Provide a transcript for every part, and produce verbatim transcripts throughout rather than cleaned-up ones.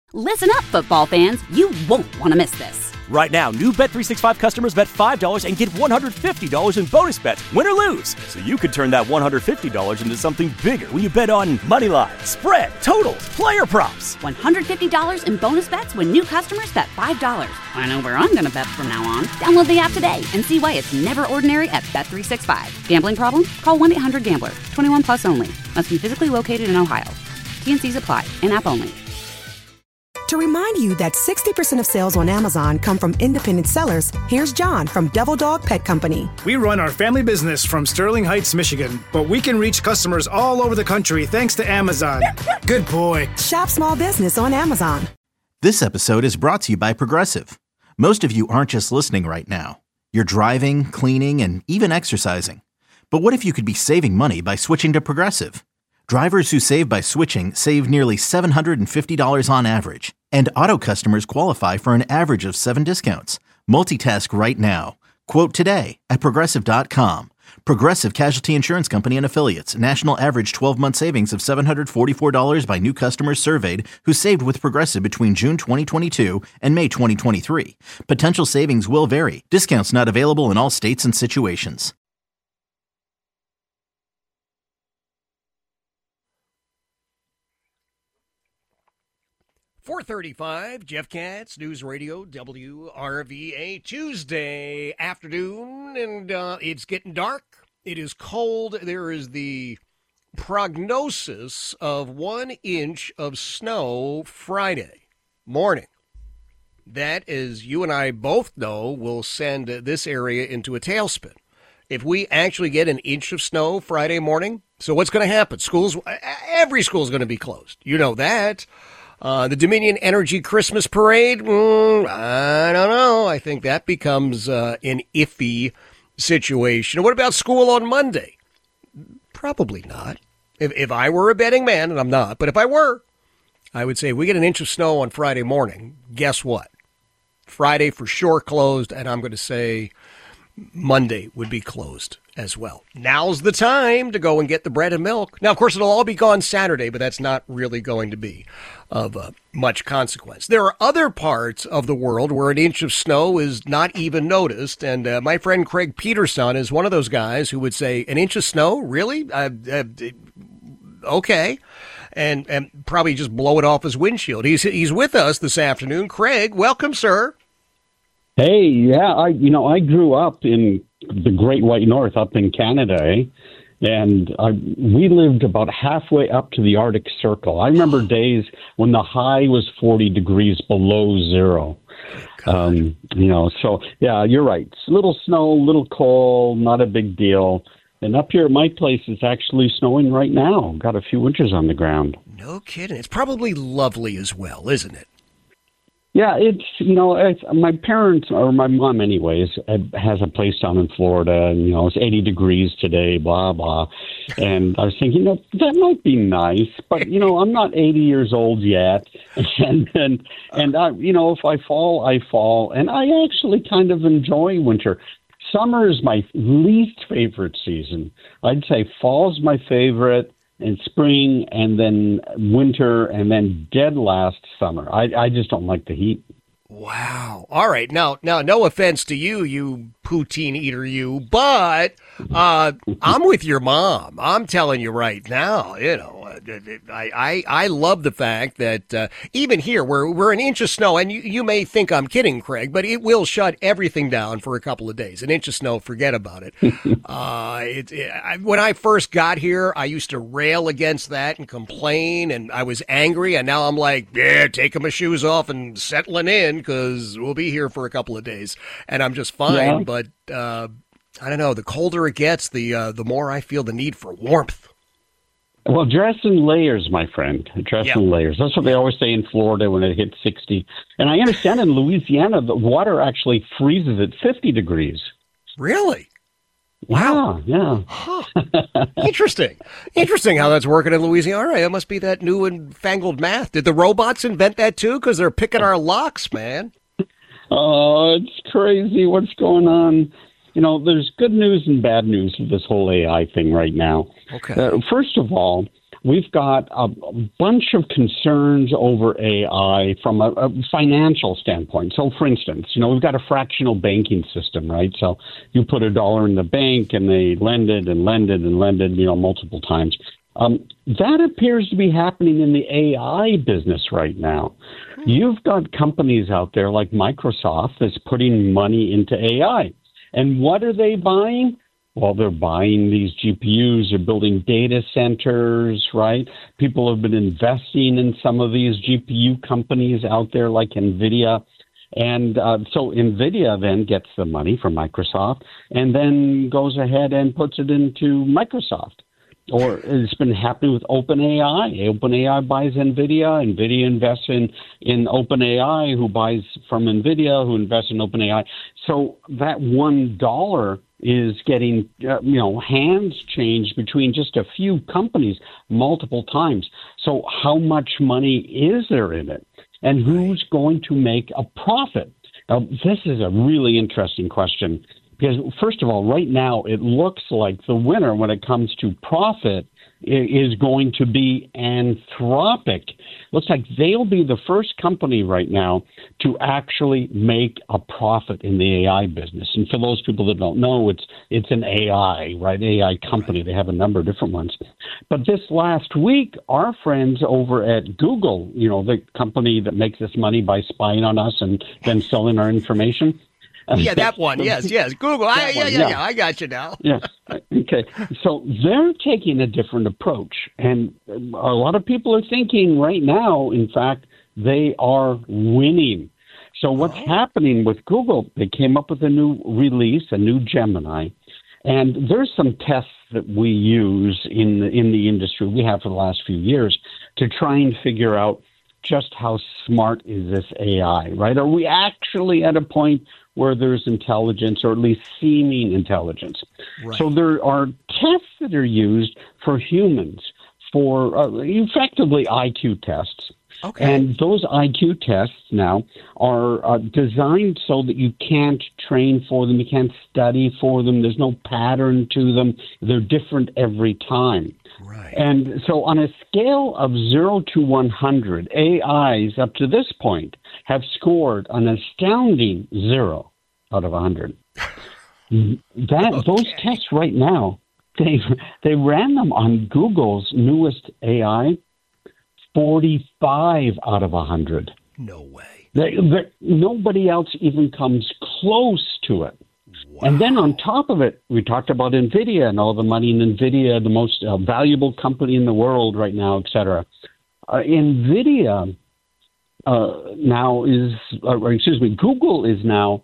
Listen up, football fans. You won't want to miss this. Right now, new Bet three sixty-five customers bet five dollars and get one hundred fifty dollars in bonus bets, win or lose. So you could turn that one hundred fifty dollars into something bigger when you bet on money line, spread, totals, player props. one hundred fifty dollars in bonus bets when new customers bet five dollars. I know where I'm going to bet from now on. Download the app today and see why it's never ordinary at Bet three sixty-five. Gambling problem? Call one eight hundred gambler. twenty-one plus only. Must be physically located in Ohio. T N Cs apply. In-app only. To remind you that sixty percent of sales on Amazon come from independent sellers, here's John from Devil Dog Pet Company. We run our family business from Sterling Heights, Michigan, but we can reach customers all over the country thanks to Amazon. Good boy. Shop small business on Amazon. This episode is brought to you by Progressive. Most of you aren't just listening right now. You're driving, cleaning, and even exercising. But what if you could be saving money by switching to Progressive? Drivers who save by switching save nearly seven hundred fifty dollars on average. And auto customers qualify for an average of seven discounts. Multitask right now. Quote today at Progressive dot com. Progressive Casualty Insurance Company and Affiliates. National average twelve-month savings of seven hundred forty-four dollars by new customers surveyed who saved with Progressive between June twenty twenty-two and May twenty twenty-three. Potential savings will vary. Discounts not available in all states and situations. four thirty-five, Jeff Katz, News Radio, W R V A, Tuesday afternoon, and uh, it's getting dark. It is cold. There is the prognosis of one inch of snow Friday morning. That, as you and I both know, will send this area into a tailspin. If we actually get an inch of snow Friday morning, so what's going to happen? Schools, every school is going to be closed. You know that. Uh, the Dominion Energy Christmas Parade, mm, I don't know. I think that becomes uh, an iffy situation. What about school on Monday? Probably not. If, if I were a betting man, and I'm not, but if I were, I would say if we get an inch of snow on Friday morning, guess what? Friday for sure closed, and I'm going to say Monday would be closed as well. Now's the time to go and get the bread and milk. Now, of course, it'll all be gone Saturday, but that's not really going to be of uh, much consequence. There are other parts of the world where an inch of snow is not even noticed, and uh, my friend Craig Peterson is one of those guys who would say, an inch of snow? Really? Uh, uh, okay. And and probably just blow it off his windshield. He's, he's with us this afternoon. Craig, welcome, sir. Hey, yeah, I you know I grew up in the Great White North up in Canada, eh? and I, we lived about halfway up to the Arctic Circle. I remember days when the high was forty degrees below zero. Um, you know, so yeah, you're right. It's a little snow, a little cold, not a big deal. And up here at my place, it's actually snowing right now. Got a few inches on the ground. No kidding. It's probably lovely as well, isn't it? Yeah, it's, you know, it's, my parents, or my mom anyways, has a place down in Florida, and, you know, it's eighty degrees today, blah, blah. And I was thinking, you know, that might be nice, but, you know, I'm not eighty years old yet. And, and, and I, you know, if I fall, I fall. And I actually kind of enjoy winter. Summer is my least favorite season. I'd say fall's my favorite, and spring, and then winter, and then dead last summer. I, I just don't like the heat. Wow. All right. Now, now, no offense to you, you poutine eater, you, but uh, I'm with your mom. I'm telling you right now, you know, I, I, I love the fact that uh, even here, we're, we're an inch of snow, and you, you may think I'm kidding, Craig, but it will shut everything down for a couple of days. An inch of snow, forget about it. uh, it, it I, when I first got here, I used to rail against that and complain, and I was angry, and now I'm like, yeah, taking my shoes off and settling in, because we'll be here for a couple of days, and I'm just fine. Yeah. But uh, I don't know. The colder it gets, the uh, the more I feel the need for warmth. Well, dress in layers, my friend. Dress yeah. in layers. That's what they always say in Florida when it hits sixty. And I understand in Louisiana, the water actually freezes at fifty degrees. Really? Wow. Yeah. Huh. Interesting. Interesting how that's working in Louisiana. All right, it must be that new and fangled math. Did the robots invent that too? Because they're picking our locks, man. Oh, it's crazy what's going on. You know, there's good news and bad news with this whole A I thing right now. Okay. Uh, first of all, we've got a, a bunch of concerns over A I from a, a financial standpoint. So, for instance, you know, we've got a fractional banking system, right? So you put a dollar in the bank and they lend it and lend it and lend it, you know, multiple times. Um, that appears to be happening in the A I business right now. You've got companies out there like Microsoft that's putting money into A I. And what are they buying? Well, they're buying these G P Us, they're building data centers, right? People have been investing in some of these G P U companies out there like NVIDIA. And uh, so NVIDIA then gets the money from Microsoft and then goes ahead and puts it into Microsoft. Or it's been happening with OpenAI. OpenAI buys NVIDIA. NVIDIA invests in, in OpenAI, who buys from NVIDIA, who invests in OpenAI. So that one dollar is getting, uh, you know, hands changed between just a few companies multiple times. So how much money is there in it? And who's going to make a profit? Now, this is a really interesting question. Because, first of all, right now, it looks like the winner when it comes to profit is going to be Anthropic. Looks like they'll be the first company right now to actually make a profit in the A I business. And for those people that don't know, it's it's an A I, right? A I company. They have a number of different ones. But this last week, our friends over at Google, you know, the company that makes this money by spying on us and then selling our information, yeah, that one. Yes, yes. Google. I, yeah, one, yeah, yeah. yeah. I got you now. Yeah. Okay. So they're taking a different approach. And a lot of people are thinking right now, in fact, they are winning. So what's oh. happening with Google, they came up with a new release, a new Gemini. And there's some tests that we use in the, in the industry, we have for the last few years, to try and figure out just how smart is this A I, right? Are we actually at a point where there's intelligence, or at least seeming intelligence? Right. So there are tests that are used for humans for uh, effectively I Q tests. Okay. And those I Q tests now are uh, designed so that you can't train for them, you can't study for them, there's no pattern to them, they're different every time. Right. And so on a scale of zero to one hundred, A Is up to this point have scored an astounding zero out of one hundred. That okay. Those tests right now, they they ran them on Google's newest A I, forty-five out of one hundred. No way. They, they, nobody else even comes close to it. Wow. And then on top of it, we talked about NVIDIA and all the money in NVIDIA, the most uh, valuable company in the world right now, et cetera. Uh, NVIDIA uh, now is, uh, or excuse me, Google is now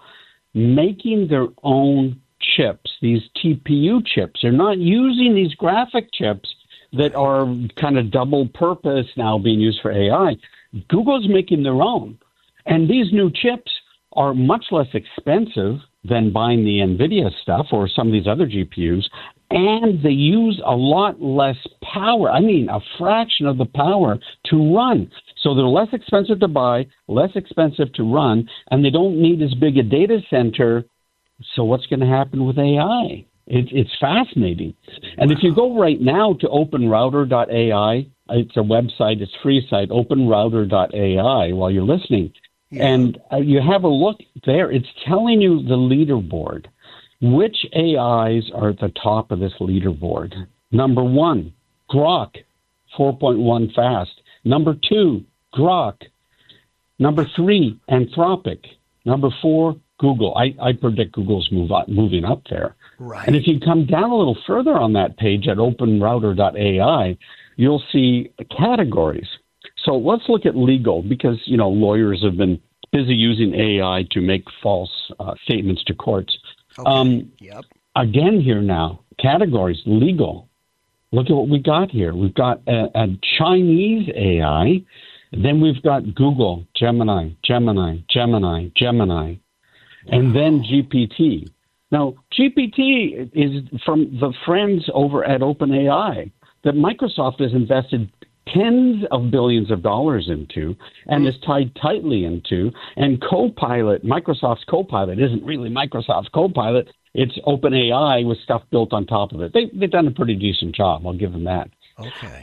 making their own chips, these T P U chips. They're not using these graphic chips that are kind of double purpose now being used for A I. Google's making their own. And these new chips are much less expensive than buying the NVIDIA stuff or some of these other G P Us, and they use a lot less power. I mean, a fraction of the power to run. So they're less expensive to buy, less expensive to run, and they don't need as big a data center. So what's going to happen with A I? It, it's fascinating. And wow. if you go right now to open router dot A I, it's a website, it's a free site, open router dot A I, while you're listening. Yeah. And uh, you have a look there. It's telling you the leaderboard. Which A Is are at the top of this leaderboard? Number one, Grok, four point one fast. Number two, Grok. Number three, Anthropic. Number four, Google. I, I predict Google's move up, moving up there. Right. And if you come down a little further on that page at open router dot A I, you'll see categories. So let's look at legal, because, you know, lawyers have been busy using A I to make false uh, statements to courts. Okay. Um, yep. Again here now, categories, legal. Look at what we got here. We've got a, a Chinese A I. Then we've got Google, Gemini, Gemini, Gemini, Gemini, and then G P T. Now, G P T is from the friends over at OpenAI that Microsoft has invested tens of billions of dollars into and is tied tightly into. And Copilot, Microsoft's Copilot, isn't really Microsoft's Copilot. It's OpenAI with stuff built on top of it. They, they've done a pretty decent job. I'll give them that. Okay. But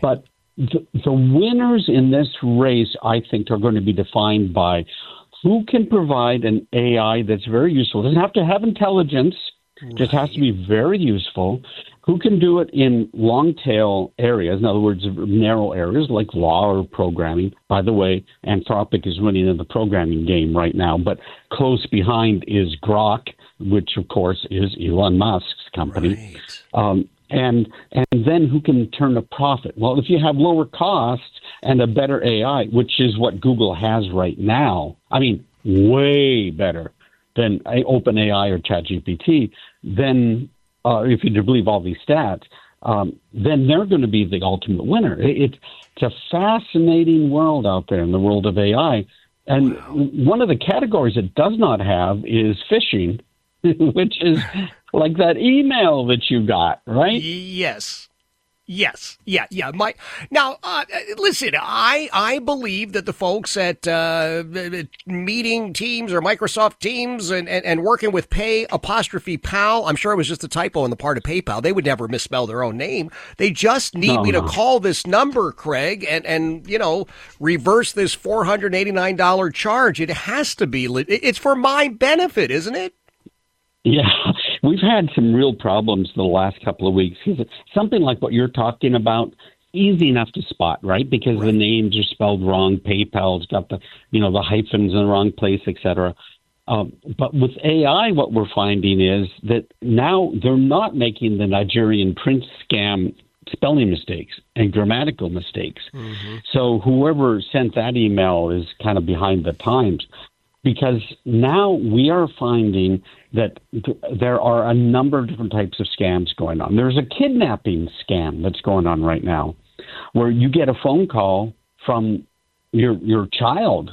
the, the winners in this race, I think, are going to be defined by who can provide an A I that's very useful. It doesn't have to have intelligence, right. Just has to be very useful. Who can do it in long-tail areas, in other words, narrow areas like law or programming. By the way, Anthropic is winning in the programming game right now, but close behind is Grok, which, of course, is Elon Musk's company. Right. Um, and and then who can turn a profit? Well, if you have lower costs and a better A I, which is what Google has right now, I mean, way better than OpenAI or ChatGPT, then uh, if you believe all these stats, um, then they're going to be the ultimate winner. It, it's a fascinating world out there in the world of A I. And wow. One of the categories it does not have is phishing, which is like that email that you got, right? Yes. Yes. Yeah. Yeah. My now, uh, listen. I I believe that the folks at uh, Meeting Teams or Microsoft Teams and, and, and working with Pay apostrophe Pal. I'm sure it was just a typo on the part of PayPal. They would never misspell their own name. They just need no, me no. to call this number, Craig, and and you know reverse this four hundred eighty-nine dollars charge. It has to be. It's for my benefit, isn't it? Yeah, we've had some real problems the last couple of weeks. Something like what you're talking about, easy enough to spot, right? Because right. the names are spelled wrong. PayPal's got the, you know, the hyphens in the wrong place, et cetera. Um, but with A I, what we're finding is that now they're not making the Nigerian prince scam spelling mistakes and grammatical mistakes. Mm-hmm. So whoever sent that email is kind of behind the times. Because now we are finding that th- there are a number of different types of scams going on. There's a kidnapping scam that's going on right now, where you get a phone call from your your child,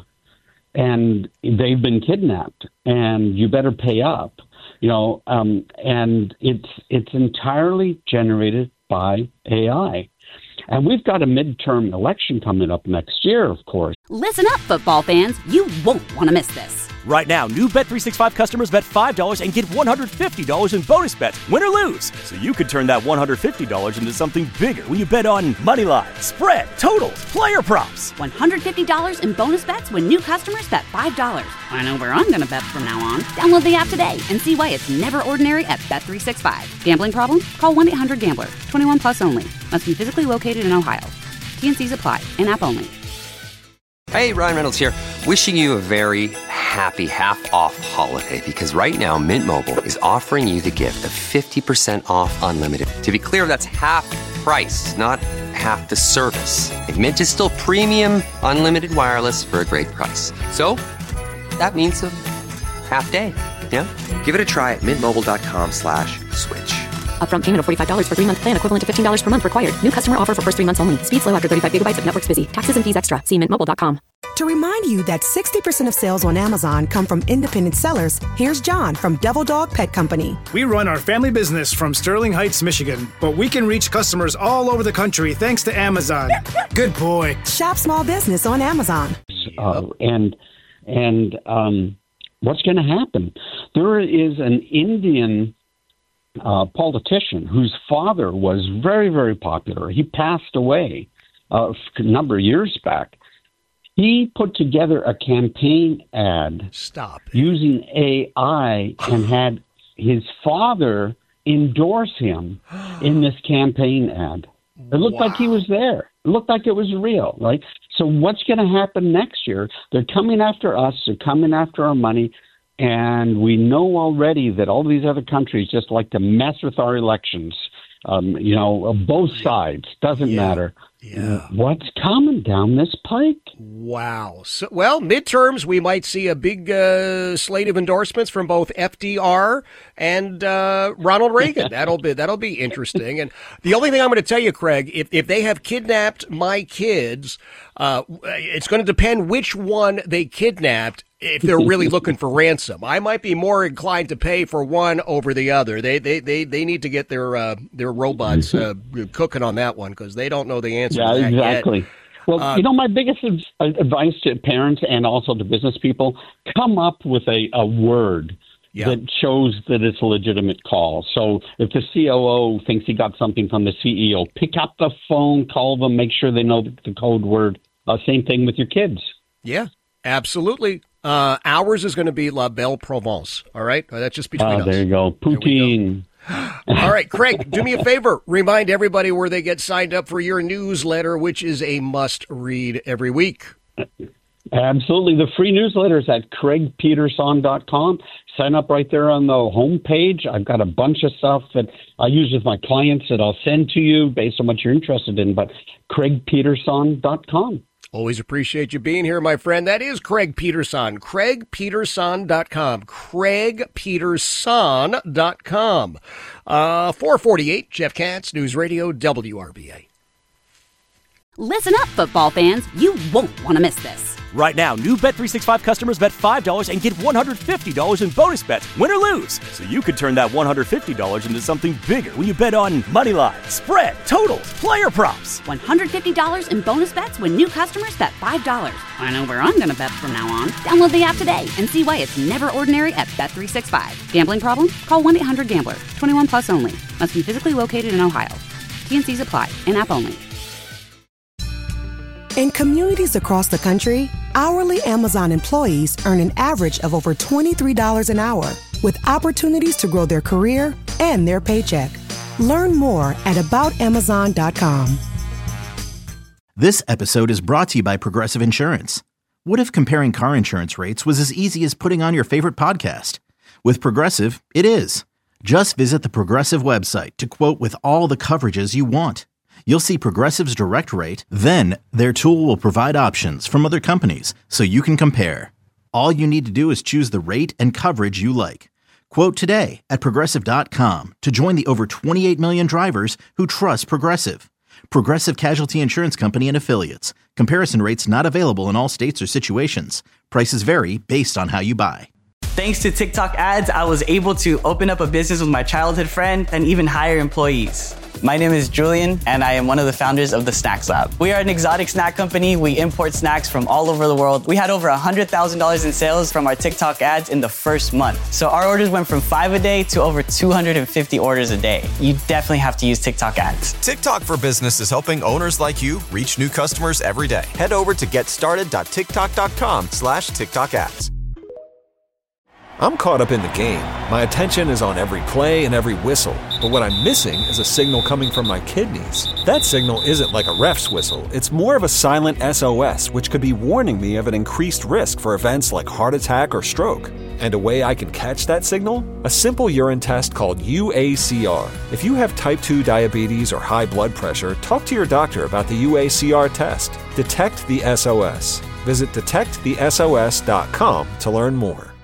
and they've been kidnapped, and you better pay up. You know, um, and it's it's entirely generated by A I. And we've got a midterm election coming up next year, of course. Listen up, football fans. You won't want to miss this. Right now, new Bet three sixty-five customers bet five dollars and get one hundred fifty dollars in bonus bets, win or lose. So you could turn that one hundred fifty dollars into something bigger when you bet on money line, spread, totals, player props. one hundred fifty dollars in bonus bets when new customers bet five dollars. I know where I'm going to bet from now on. Download the app today and see why it's never ordinary at Bet three sixty-five. Gambling problem? Call one eight hundred gambler. twenty-one plus only. Must be physically located in Ohio. T and C's apply. In-app only. Hey, Ryan Reynolds here. Wishing you a very happy half-off holiday, because right now Mint Mobile is offering you the gift of fifty percent off unlimited. To be clear, that's half price, not half the service. And Mint is still premium unlimited wireless for a great price. So that means a half day, yeah? Give it a try at mintmobile.com slash switch. Upfront payment of forty-five dollars for three-month plan equivalent to fifteen dollars per month required. New customer offer for first three months only. Speed slow after thirty-five gigabytes if network's busy. Taxes and fees extra. See mint mobile dot com. To remind you that sixty percent of sales on Amazon come from independent sellers, here's John from Devil Dog Pet Company. We run our family business from Sterling Heights, Michigan, but we can reach customers all over the country thanks to Amazon. Good boy. Shop small business on Amazon. Uh, and and um, what's going to happen? There is an Indian uh, politician whose father was very, very popular. He passed away uh, a number of years back. He put together a campaign ad Stop it. using A I and had his father endorse him in this campaign ad. It looked wow. like he was there. It looked like it was real, right? So what's going to happen next year? They're coming after us. They're coming after our money. And we know already that all these other countries just like to mess with our elections. Um, you know, both sides. Doesn't yeah. matter. Yeah. What's coming down this pike? Wow. So, well, midterms, we might see a big uh, slate of endorsements from both F D R and uh, Ronald Reagan. That'll be that'll be interesting. And the only thing I'm going to tell you, Craig, if if they have kidnapped my kids, uh, it's going to depend which one they kidnapped. If they're really looking for ransom, I might be more inclined to pay for one over the other. They they they, they need to get their uh, their robots uh, cooking on that one because they don't know the answer. Yeah, to that exactly. Yet. Well, uh, you know, my biggest advice to parents and also to business people: come up with a, a word Yeah. that shows that it's a legitimate call. So if the C O O thinks he got something from the C E O, pick up the phone, call them, make sure they know the code word. Uh, same thing with your kids. Yeah, absolutely. Uh, ours is going to be La Belle Provence. All right? That's just between uh, us. There you go. Poutine. All right, Craig, do me a favor. Remind everybody where they get signed up for your newsletter, which is a must-read every week. Absolutely. The free newsletter is at craig peterson dot com. Sign up right there on the home page. I've got a bunch of stuff that I use with my clients that I'll send to you based on what you're interested in, but craig peterson dot com. Always appreciate you being here, my friend. That is Craig Peterson. craig peterson dot com. craig peterson dot com. Uh, four forty-eight, Jeff Katz, News Radio, W R B A. Listen up, football fans. You won't want to miss this. Right now, new Bet three sixty-five customers bet five dollars and get one hundred fifty dollars in bonus bets, win or lose. So you could turn that one hundred fifty dollars into something bigger when you bet on money line, spread, totals, player props. one hundred fifty dollars in bonus bets when new customers bet five dollars. I know where I'm going to bet from now on. Download the app today and see why it's never ordinary at Bet three sixty-five. Gambling problem? Call one eight hundred gambler. twenty-one plus only. Must be physically located in Ohio. T and C's apply. In-app only. In communities across the country, hourly Amazon employees earn an average of over twenty-three dollars an hour, with opportunities to grow their career and their paycheck. Learn more at about amazon dot com. This episode is brought to you by Progressive Insurance. What if comparing car insurance rates was as easy as putting on your favorite podcast? With Progressive, it is. Just visit the Progressive website to quote with all the coverages you want. You'll see Progressive's direct rate, then their tool will provide options from other companies so you can compare. All you need to do is choose the rate and coverage you like. Quote today at progressive dot com to join the over twenty-eight million drivers who trust Progressive. Progressive Casualty Insurance Company and Affiliates. Comparison rates not available in all states or situations. Prices vary based on how you buy. Thanks to TikTok ads, I was able to open up a business with my childhood friend and even hire employees. My name is Julian, and I am one of the founders of the Snacks Lab. We are an exotic snack company. We import snacks from all over the world. We had over one hundred thousand dollars in sales from our TikTok ads in the first month. So our orders went from five a day to over two hundred fifty orders a day. You definitely have to use TikTok ads. TikTok for Business is helping owners like you reach new customers every day. Head over to getstarted dot tiktok dot com slash TikTok ads. I'm caught up in the game. My attention is on every play and every whistle. But what I'm missing is a signal coming from my kidneys. That signal isn't like a ref's whistle. It's more of a silent S O S, which could be warning me of an increased risk for events like heart attack or stroke. And a way I can catch that signal? A simple urine test called U A C R. If you have type two diabetes or high blood pressure, talk to your doctor about the U A C R test. Detect the S O S. Visit detect the S O S dot com to learn more.